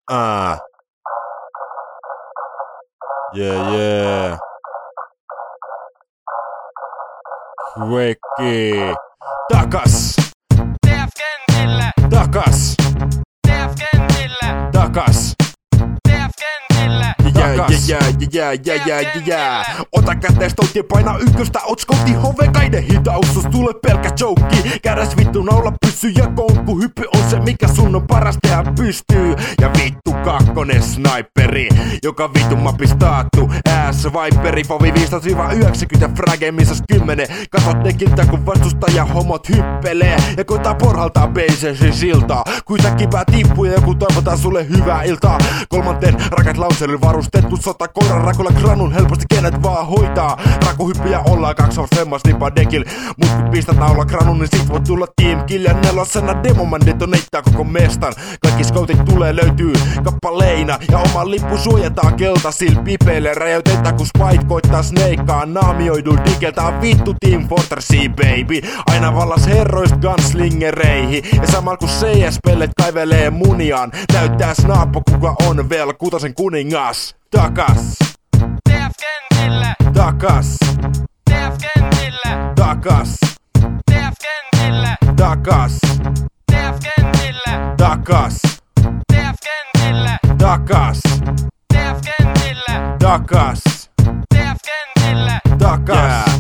Yeah. Quekki. Takas. TF-kentillä. Takas. TF-kentillä. Takas. TF-kentillä. Yeah. Ota käteen stoutti ja paina ykköstä, oot skoutti hovekaiden hitaus, tule pelkä joukki. Käräs vittu naula pyssy ja konkku, hyppy on se mikä sun on paras tehdä pystyy. Ja vittu kakkonen sniperi, joka vittu mapis taattu. Viperi, povi 15-90 frage, missä 10. Katot nekiltä kun vastustaja homot hyppelee. Ja koittaa porhaltaa beisesi siltaa. Kuitenkin pää tippuu ja joku toivotaan sulle hyvää iltaa. Kolmanten rakat launcherilla varustettu sota. Koiran rakulla granun helposti kenet vaan hoitaa. Rakuhyppiä ollaan 2 on femmas nipa dekil. Mut kun pistät naula granun niin sit voit tulla team kill. Ja nelosena demoman detoneittaa koko mestan. Kaikki scoutit tulee löytyy kappaleina. Ja oma lippu suojataan keltaisil pipeille. Räjäytetään kun Spite koittaa snakeaa. Naamioidul digeltää vittu Team Fortressia baby. Aina vallas herroist gunslingereihin. Ja samalla kun CS-pellet kaivelee muniaan. Näyttää snappo kuka on vielä kutosen kuningas. Takas. TF-kentillä. Takas. TF-kentillä. Takas. TF-kentillä. Takas. TF-kentillä. Takas. TF-kentillä. Takas. TF-kentillä. Takas. TF-kentillä. Takas.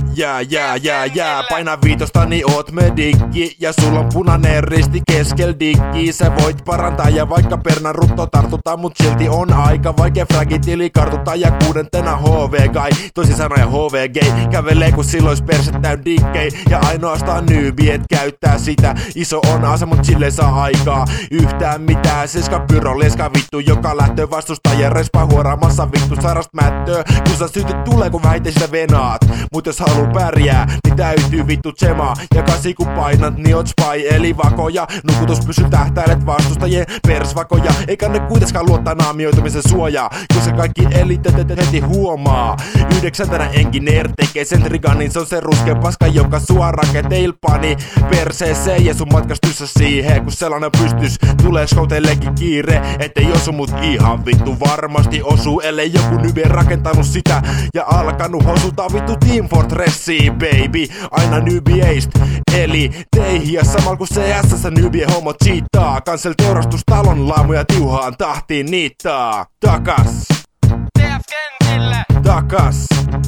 Jää. Paina viitosta niin oot medikki. Ja sulla on punainen risti keskel dikki. Sä voit parantaa ja vaikka pernan rutto tartuta. Mut silti on aika vaikea fragitili kartuttaa. Ja 6. HV-guy, toisin sanoen HV-gay. Kävelee kun sillois perse täyn dikkei. Ja ainoastaan nyybiet käyttää sitä. Iso on ase mut sille ei saa aikaa yhtään mitään. Seska pyro leska vittu joka lähtöö vastustajien respa huoraamassa vittu sarast mättöö. Kun sä syytit tulee kun väite sitä venaat. Mut jos haluu pärjää, niin täytyy vittu tsemaa. Ja 8 kun painat, niin oot spy eli vakoja. Nukutus pysy tähtäilet vastustajien persvakoja. Eikä ne kuitenkaan luottaa naamioitumisen suojaa. Kun se kaikki elitet heti huomaa. 9. engineer tekee sen trigan, niin se on se ruskea paska, joka sua raketeil pani perseeseen. Ja sun matkastyssä siihen, kun sellainen pystys. Tulee skouteillekin kiire, ettei osu mut ihan vittu varmasti osuu. Ellei joku nybe rakentanut sitä ja alkanut hosutaan vittu Team Fortressia baby. Aina newbieist eli teihin ja samalla kun CS-ssä newbie homo cheataa. Cancel teurastustalon laamuja tiuhaan tahtiin niittaa. Takas. TF-kentillä. Takas.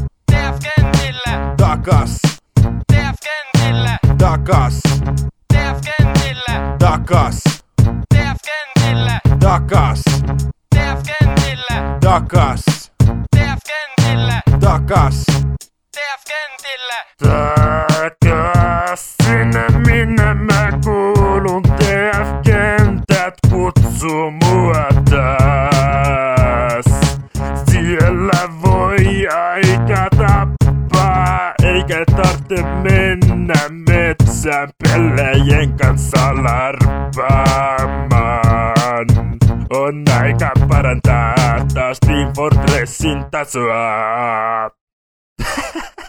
TF-kentillä. Takas. TF-kentillä. Takas. TF-kentillä. Takas. TF-kentillä. Takas. TF-kentillä. Takas. TF-kentillä. Takas. TF-kentillä. Takas sinne minne mä kuulun. TF-kentät kutsuu mua taas. Siellä voi aika tappaa, eikä tarvitse mennä metsään pellejen kanssa larppaamaan. On aika parantaa taas Team Fortressin tasoa.